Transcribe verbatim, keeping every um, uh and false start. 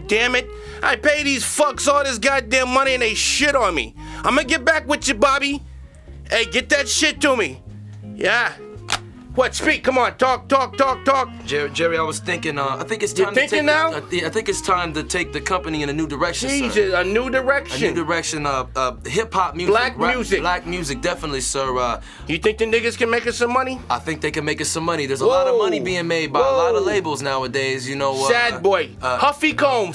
God damn it. I pay these fucks all this goddamn money and they shit on me. I'm gonna get back with you, Bobby. Hey, get that shit to me. Yeah. What? Speak. Come on. Talk, talk, talk, talk. Jerry, Jerry, I was thinking, uh, I think it's time You're to thinking take now? The, uh, yeah, I think it's time to take the company in a new direction, Jesus, sir. a new direction. A new direction, uh, uh, hip-hop music. Black rap, music. Black music, definitely, sir. Uh, You think the niggas can make us some money? I think they can make us some money. There's a lot of Whoa. money being made by a lot of Whoa. labels nowadays, you know. Uh, Sad boy. Uh, Huffy Combs.